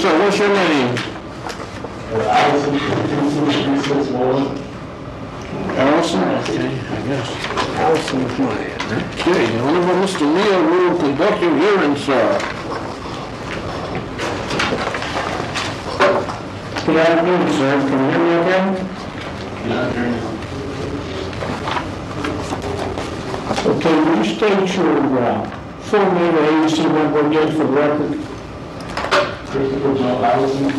sir. What's your name? Allison, 22361. Allison? Okay, I guess. Allison Bryant. Okay, Honorable Mr. Leo will conduct your hearing, sir. Good afternoon, sir. Can you hear me okay? Okay, will you state your full name and agency number again for the record? Christopher John Allison,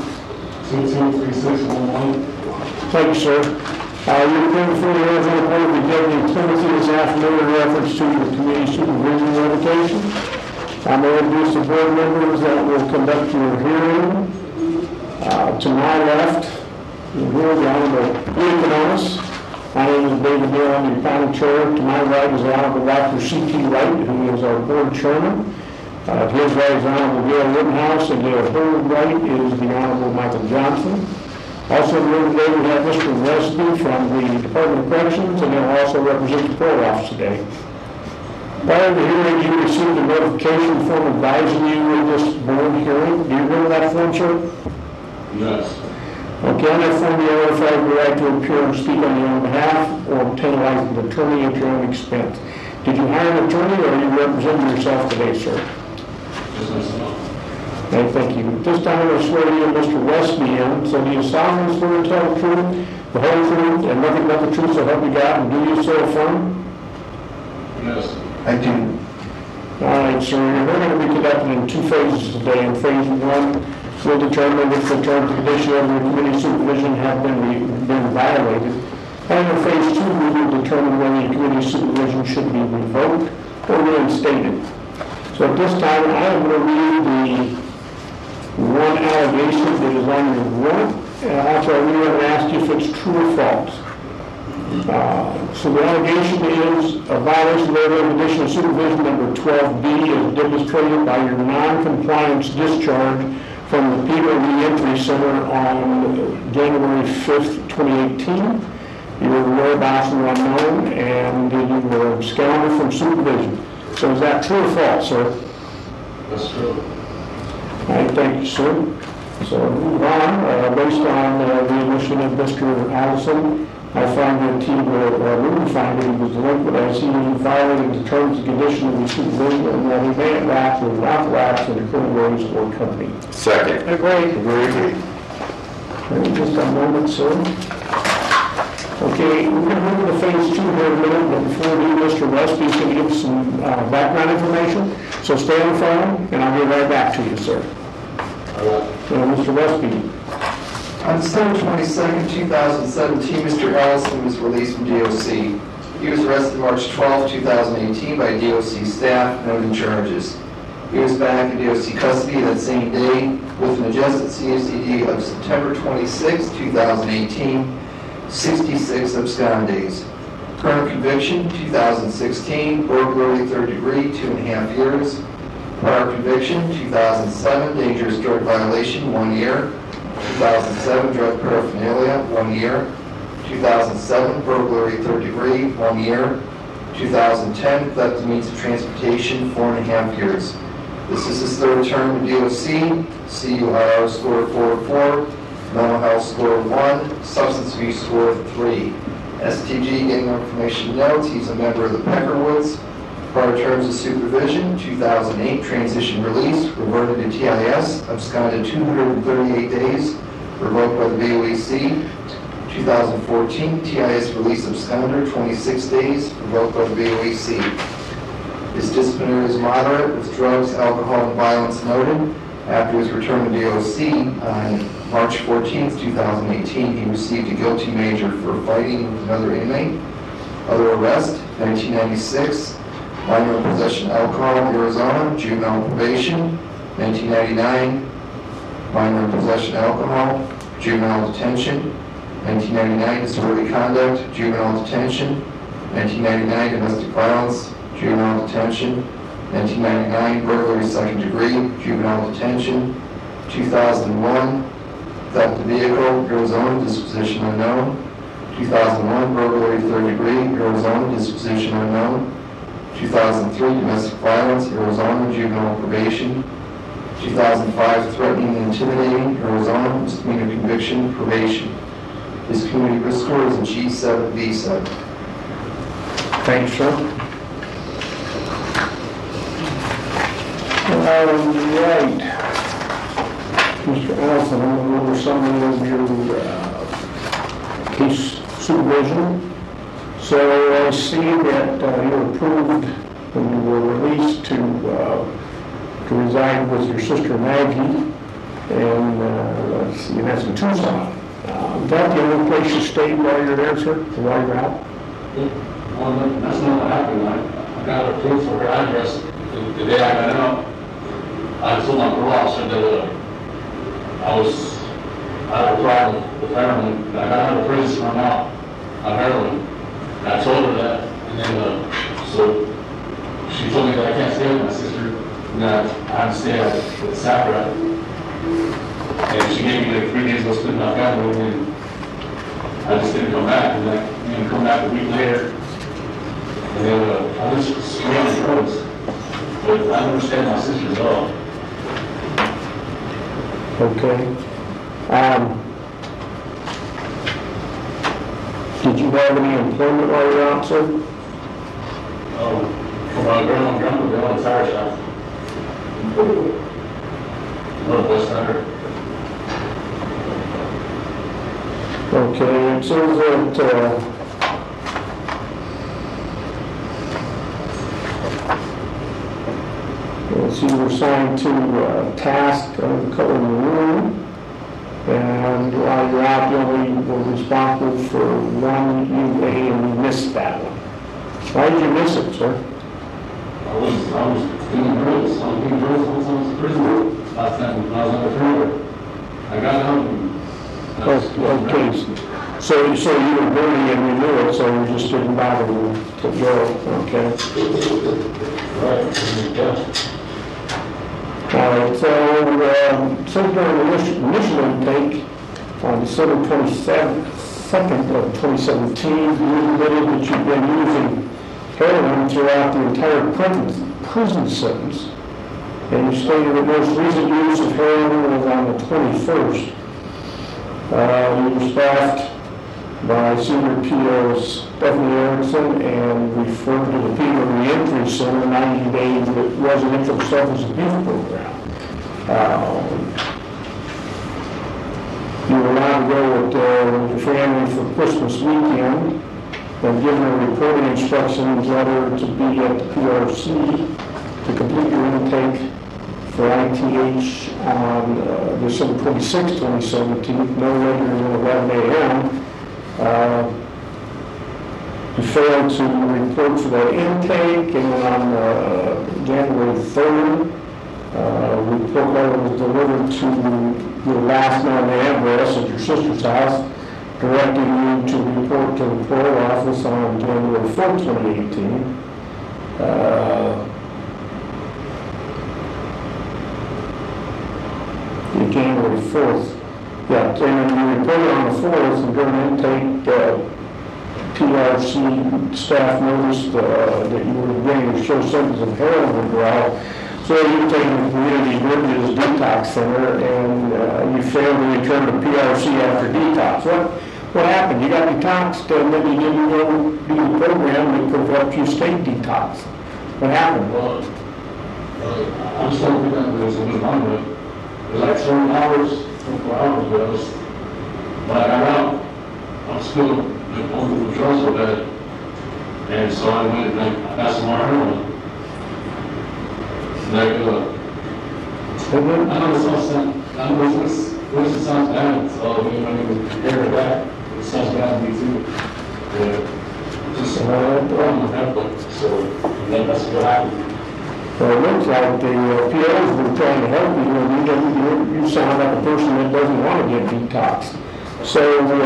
223611. Thank you, sir. You're going before the Arizona Board of Deputy Timothy this afternoon in reference to your community supervision revocation. I'm going to introduce the board members that will conduct your hearing. To my left, you'll hear the Honorable Lee Canonis. My name is David Dale, I'm your panel chair. To my right is the Honorable Dr. C.T. Wright, who is our board chairman. To his right is the Honorable Gail Rittenhouse, and to her right is the Honorable Michael Johnson. Also in the room today, we have Mr. Westby from the Department of Corrections, and he'll also represent the parole office today. Prior to the hearing, you received a notification form advising you of this board hearing. Do you remember that form, sir? Yes. Okay, on that form, you are notified of your right to appear and speak on your own behalf or obtain a licensed attorney at your own expense. Did you hire an attorney or are you representing yourself today, sir? Just myself. Okay, thank you. At this time, I'm going to swear you and Mr. Westby in. So do you solemnly swear to tell the truth, the whole truth, and nothing but the truth so help you God, and do you so affirm? Yes. I do. All right, sir. We're going to be conducted in two phases today. In phase one, we'll determine if the terms and conditions of your community supervision have been violated. And in phase two, we will determine whether your community supervision should be revoked or reinstated. So at this time, I am going to read the one allegation that is on your warrant, and also I'm going to ask you if it's true or false. So the allegation is a violation of Arizona Condition of Supervision number 12B is demonstrated by your non-compliance discharge from the Peter Reentry Center on January 5th, 2018. Your whereabouts were unknown and you were absconded from supervision. So is that true or false, sir? That's true. All right, thank you, sir. So move on. Based on the admission of Mr. Allison, I find that he will find that he was delinquent as he violated the terms and conditions of the supervision and that he may have acted without the acts of the criminal ways or company. Second. Agree. Just a moment, sir. Okay, we're going to move to phase two here in a minute, but before we do, Mr. Westby is going to give some background information. So stay on the phone, and I'll get right back to you, sir. All right. Mr. Westby. On December 22nd, 2017, Mr. Allison was released from DOC. He was arrested March 12, 2018 by DOC staff, noting charges. He was back in DOC custody that same day with an adjusted CSDD of September 26, 2018, 66 abscond days. Current conviction, 2016, burglary third degree, 2.5 years. Prior conviction, 2007, dangerous drug violation, 1 year. 2007, drug paraphernalia, 1 year. 2007, burglary third degree, 1 year. 2010, theft of means of transportation, 4.5 years. This is his third term in DOC, CUIR score 4.4, mental health score 1, substance abuse score 3. STG, getting more information notes, he's a member of the Peckerwoods. Prior terms of supervision, 2008, transition release, reverted to TIS, absconded 238 days, revoked by the BOEC. 2014, TIS release absconder, 26 days, revoked by the BOEC. His disciplinary is moderate, with drugs, alcohol, and violence noted. After his return to DOC on March 14, 2018, he received a guilty major for fighting with another inmate. Other arrest, 1996, minor in possession of alcohol, Arizona, juvenile probation. 1999, minor in possession of alcohol, juvenile detention. 1999, disorderly conduct, juvenile detention. 1999, domestic violence, juvenile detention. 1999, burglary second degree, juvenile detention. 2001, theft of vehicle, Arizona, disposition unknown. 2001, burglary third degree, Arizona, disposition unknown. 2003, domestic violence, Arizona, juvenile probation. 2005, threatening and intimidating, Arizona, misdemeanor conviction, probation. His community risk score is a G7B7. Thanks, sir. All right. Mr. Allison, I'm going to go over summary of your case supervision. So I see that you were approved when you were released to reside with your sister Maggie, and let's see, that's in Tucson. Is that the only place you stayed while you're there, sir, or while you're out? Well, that's not what happened. I got approved for her address the day I got out. I told my parole officer that I had a problem with heroin. I got out of prison from out on heroin. And I told her that, and then so she told me that I can't stay with my sister, and that I have to stay with Sacra. And she gave me like 3 days to split my family, and I just didn't come back. And like, come back a week later, and then I was screaming at drugs. But I understand my sister at all. Okay. Did you have any employment while you were out, sir? For my girl, I'm drunk with the old tire shop. Northwest Tire. Okay, it says that so you were assigned to task under the color of the room, and while you're out, you only were responsible for one UA and you missed that one. Why did you miss it, sir? I was doing drugs. I was doing drugs once I was in prison. Last time when I was under trailer. I got out and... Okay, so you were dirty and you knew it, so you just didn't bother to go, okay? Right, yeah. All right, so during the initial intake on December 22nd of 2017, you admitted that you've been using heroin throughout the entire prison sentence, and you stated the most recent use of heroin was on the 21st. You were staffed by Senior PO Stephanie Erickson and referred to the Penal Reentry Center 90 days residential substance abuse program. You were allowed to go with your family for Christmas weekend and given a reporting instructions letter to be at the PRC to complete your intake for ITH on December 26, 2017, no later than 11 a.m. You failed to report for that intake, and on January 3rd, report letter was delivered to your last known address at your sister's house, directing you to report to the parole office on January 4th, 2018. January 4th. Yeah, and you reported on the 4th, and during intake, PRC staff noticed that you were beginning to show symptoms of heroin withdrawal. So you were taken to the Community Bridges Detox Center, and you failed to return to PRC after detox. What happened? You got detoxed, and then you didn't go do the program that could have helped you stay detoxed. What happened? Well, I'm still thinking that it was wrong, but it was like 7 hours, 24 hours, but when I got out, I'm still going through withdrawals so bad. And so I went and I got some more heroin. Like, I know this sounds bad, so when you hear it back, it sounds bad to me too. Just a problem with heroin, so that's what happened. Well, it looks like the POs were trying to help you, and you sound like a person that doesn't want to get detoxed. So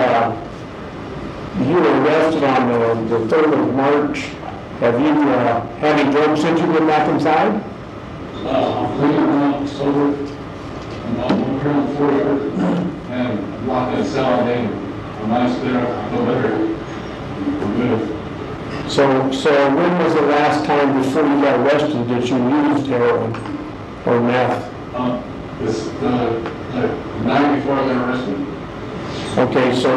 you were arrested on the 3rd of March. Have you had any drugs since you went back inside? I'm clean, I'm sober, I'm currently 4 years, and I'm locked in a cell all day. My mind's clear, I feel better. I'm good. So when was the last time before you got arrested that you used heroin or meth? This, the night before they were arrested. Okay, so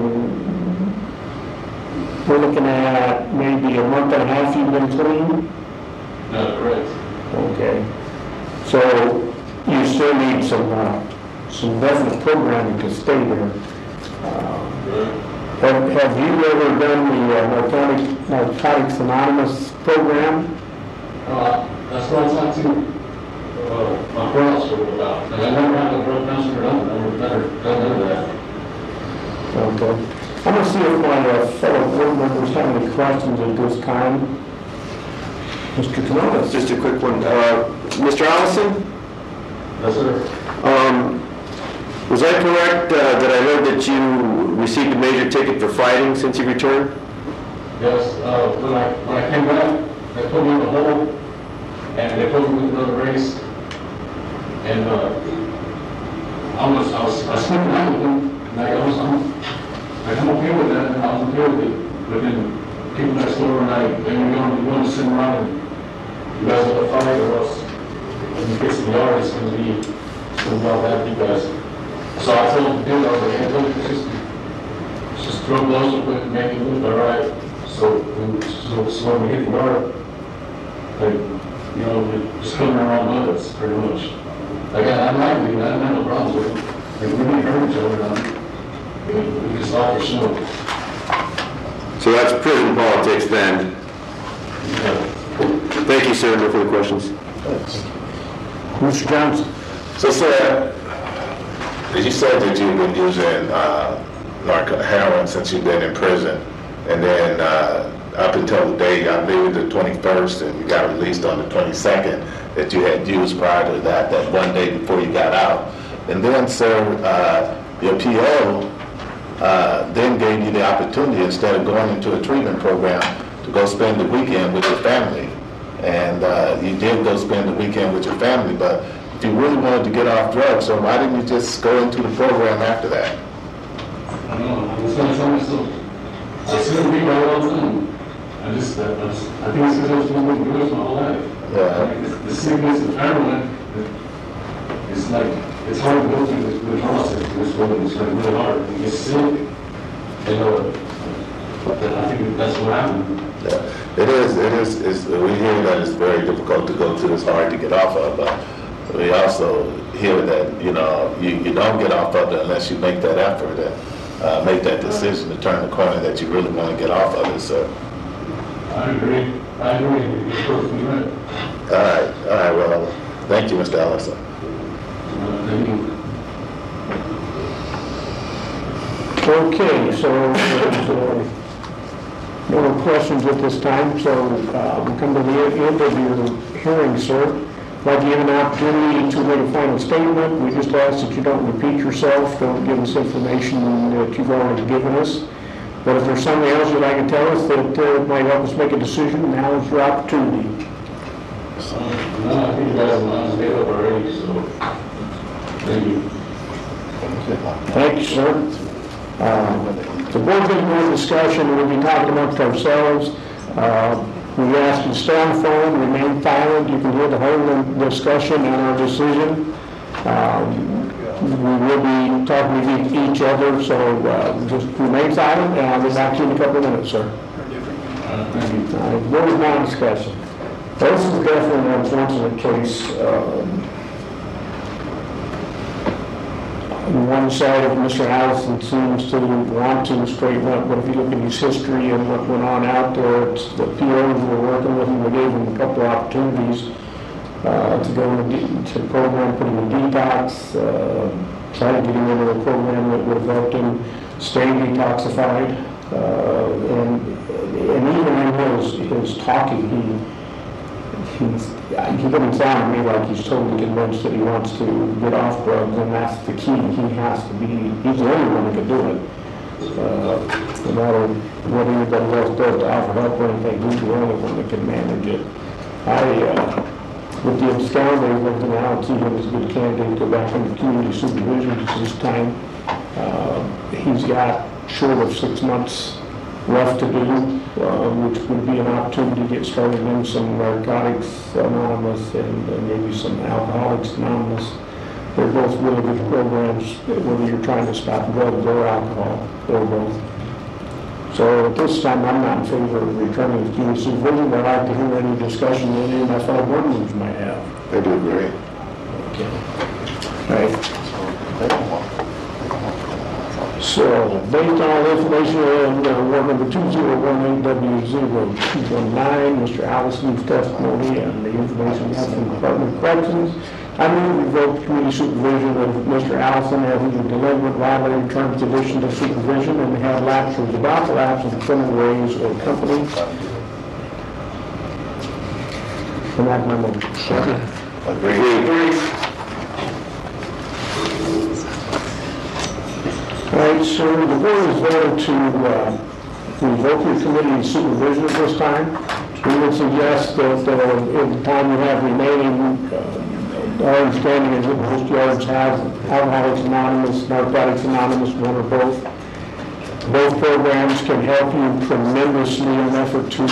we're looking at maybe a month and a half you've been clean? No, correct. Okay. So you still need some definite programming to stay there. Have you ever done the Narcotics Anonymous program? That's what I talked to my girls about. And I never had a drug counselor done. I would never done that. Okay. I'm going to see if my fellow board members have any questions at this time. Mr. Canonis? Just a quick one. Mr. Allison, Yes, sir. was I correct that I heard that you received a major ticket for fighting since you returned? Yes, when I came back, they put me in the hole, and they put me with another race, and I slipped out with them, and I'm okay with that, and I was okay with it, but then people next door and they were going to sit around and you guys are going to fight, or else when you get to the yard, it's going to be about that, you guys. So I told them to do it, I was like, hey, look, it's just throw blows up with and make it look all right. So when we hit the yard, we just coming around bullets, pretty much. Like, I like it, I have no problems with it. Like, we didn't hurt each other, we just like our show. So that's prison politics then. Yeah. Thank you, sir. No further questions. Mr. Johnson? So, sir, you said that you've been using heroin since you've been in prison, and then up until the day, I believe the 21st, and you got released on the 22nd, that you had used prior to that one day before you got out. And then, sir, your PO then gave you the opportunity, instead of going into a treatment program, to go spend the weekend with your family. And you did go spend the weekend with your family, but if you really wanted to get off drugs, so why didn't you just go into the program after that? I don't know, I was going to tell myself, I still be my own thing. I think it's because I was doing drugs my whole life. Yeah. Like, the sickness of heroin, it's like, it's hard to go through the process. It's really hard. You get sick, I think that's what happened. Yeah. It is, we hear that it's very difficult to go to, it's hard to get off of, but we also hear that, you don't get off of it unless you make that effort and make that decision to turn the corner that you really want to get off of it, sir. I agree. You're perfectly right. All right, well, thank you, Mr. Allison. Thank you. Okay, so there's no more questions at this time, so we come to the end of your hearing, sir. I'd like to give an opportunity to make a final statement. We just ask that you don't repeat yourself, don't give us information that you've already given us. But if there's something else you'd like to tell us that might help us make a decision, now is your opportunity. No, I think you guys have made up already, so thank you. Thank you, sir. The board's going to go into discussion, we'll be talking amongst ourselves. We ask you to stay on the phone, remain silent. You can hear the whole discussion and our decision. We will be talking with each other, so just remain silent, and I'll be back to you in a couple of minutes, sir. Thank you. The board is now in discussion. This is definitely an unfortunate case. One side of Mr. Allison seems to want to straighten up, but if you look at his history and what went on out there, it's the POs were working with him. We gave him a couple of opportunities to go into the program, put him in detox, try to get him into a program that would have helped him stay detoxified. And even in his talking, he doesn't sound to me like he's totally convinced that he wants to get off drugs, and that's the key. He's the only one that can do it. No matter what anybody else does to offer help or anything, he's the only one that can manage it. With the absconding looking out, see him as a good candidate to go back into community supervision this time. He's got short of 6 months left to do, which would be an opportunity to get started in some Narcotics Anonymous and maybe some Alcoholics Anonymous. They're both really good programs, whether you're trying to stop drugs or alcohol, or both. So at this time, I'm not in favor of returning to community supervision, but I'd like to hear any discussion that any of my fellow board members might have. They do great. Right. So, based on the information in Ward number 2018W0219, Mr. Allison's testimony and the information we have from the Department of Corrections, I move we revoke community supervision of Mr. Allison as either delinquent, violating terms, conditions of supervision, and have lapsed or about to lapse in criminal ways or company. And that's my motion. Agreed. All right, so the board is voted to revoke your committee supervision at this time. We would suggest that in the time you have remaining, our understanding is that most yards have Alcoholics Anonymous, Narcotics Anonymous, one or both. Both programs can help you tremendously in an effort to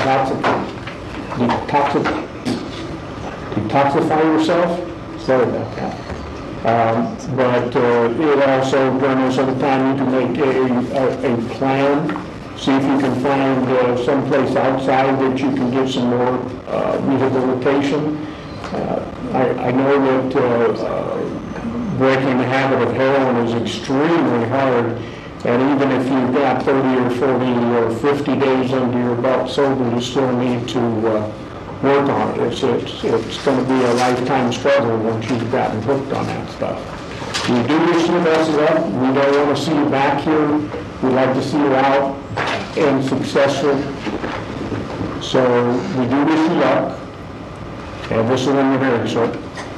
detoxify yourself. Sorry about that. But it also, during this other time, you can make a plan, see if you can find someplace outside that you can get some more rehabilitation. I know that breaking the habit of heroin is extremely hard, and even if you've got 30 or 40 or 50 days under your belt sober, you still need to work on it. It's going to be a lifetime struggle once you've gotten hooked on that stuff. We do wish you the best of luck. We don't want to see you back here. We'd like to see you out and successful. So we do wish you luck. And this is when you're hearing, sir.